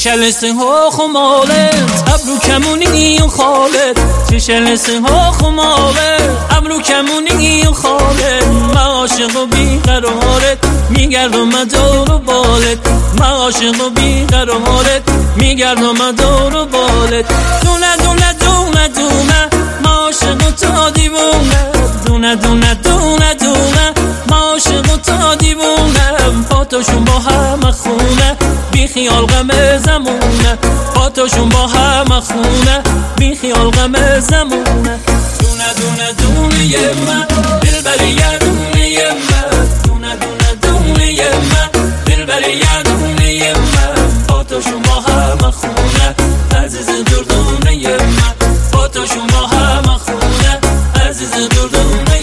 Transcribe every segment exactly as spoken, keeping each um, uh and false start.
شلسه ها خمالت ابرو کمونی و خالت چه شلسه ها خمالت ابرو کمونی و خالت من عاشق و بیقرارت میگردم دور و بالت من عاشق و بیقرارت میگردم دور و بالت دونه دونه دونه دونه من عاشق و تا دیوونه دونه دونه دونه دونه من عاشق و تا دیوونه پاتاشون با هم خونه بی خیال غم زمونه پاتاشون با هم خونه بی خیال غم زمونه دونه دونه دونه من دلبری دونه من دونه دونه دونه من دلبری دونه من پاتاشون با هم خونه عزیز دردونه من پاتاشون با هم خونه عزیز دردونه من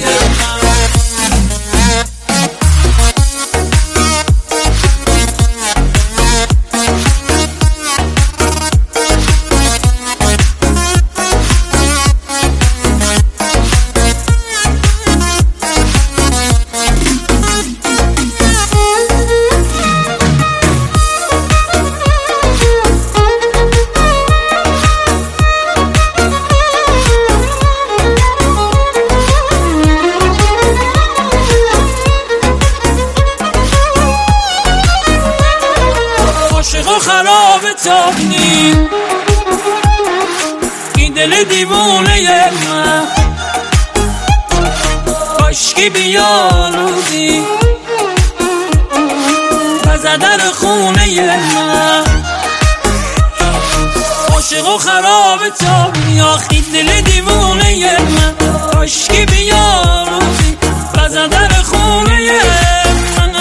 عاشق خراب تابنی این دل دیوونه من کاشکی بیا روزی بزه در خونه من عاشق خراب تابنی آخی دل دیوونه من کاشکی بیا روزی بزه در خونه من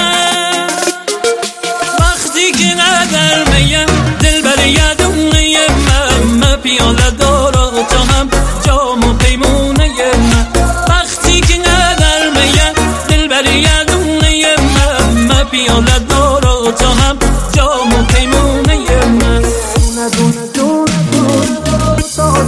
وقتی که قدر میم دل بر یادونه من من پیاله دارا تا هم جام و پیمونه من وقتی که قدر میم دل بر یادونه من من پیاله دارا تا هم جام و پیمونه من دونه دونه دونه دونه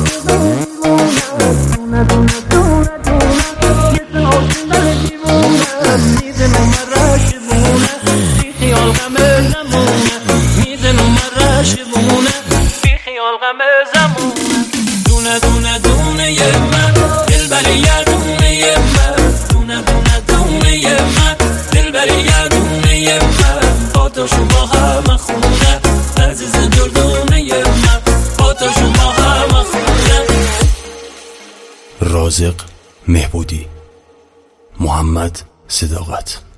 دونه دونه دونه دونه یه عاشق دیوونه میدونم راشبونه بی خیال غم زمونه میدونم راشبونه بی خیال غم زمونه دونه دونه دونه من دلبری دونه من دونه دونه دونه من دلبری دونه من پاتاشون با هم خونه عزیز دردونه من پاتاشون با هم خونه. رازق مهبودی، محمد صداقت.